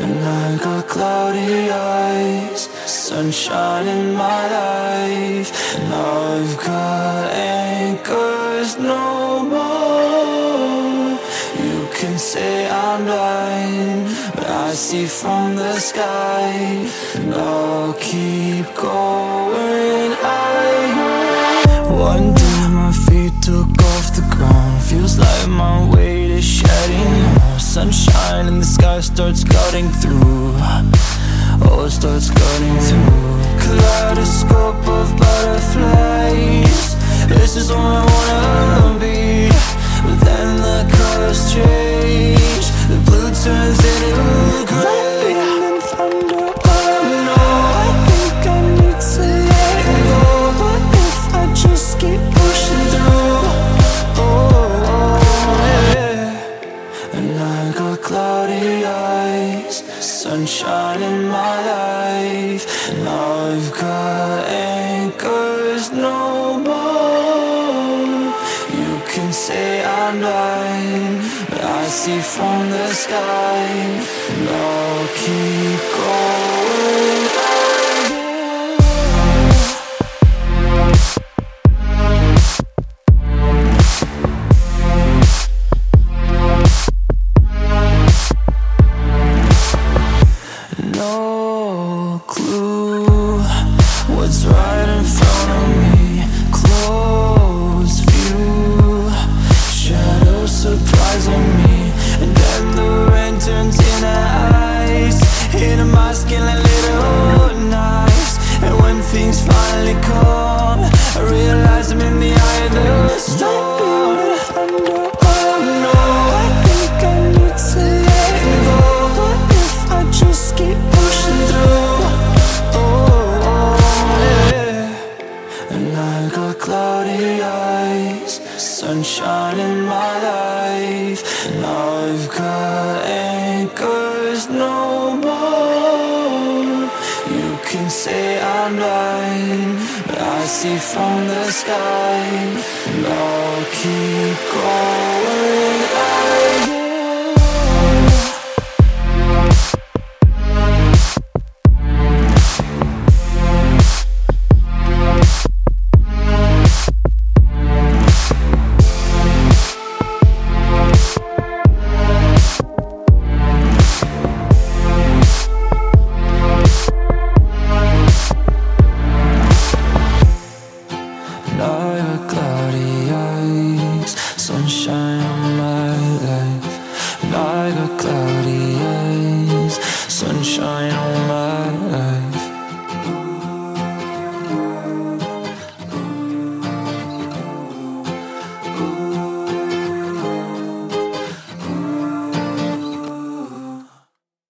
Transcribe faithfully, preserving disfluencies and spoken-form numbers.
And I got cloudy eyes, sunshine in my life. And I've got anchors no more. You can say I'm blind, but I see from the sky. And I'll keep going. I One day my feet took off the ground. Feels like my weight is shedding now. Sunshine in the sky starts cutting through. Oh, it starts cutting through. Kaleidoscope of butterflies. This is where I wanna be. But then the colors change. The blue turns into gray. And thunder, oh no, I think I need to let go. But if I just keep pushing through, oh, oh yeah. And I got cloudy eyes, sunshine in my life. And I've got anchors no more. You can say I'm blind, but I see from the sky. And I'll keep going. No clue what's right in front of me. Close view, shadows surprising me. And then the rain turns into ice, hitting my skin like little knives. And when things finally come, I realize I'm in the eye of the storm. Oh no, I think I need to let go. But if I just keep pushing through, oh, oh yeah. And I got cloudy eyes, sunshine in my life. And I've got anchors no more. You can say I'm blind, but I see from the sky. And I'll keep going.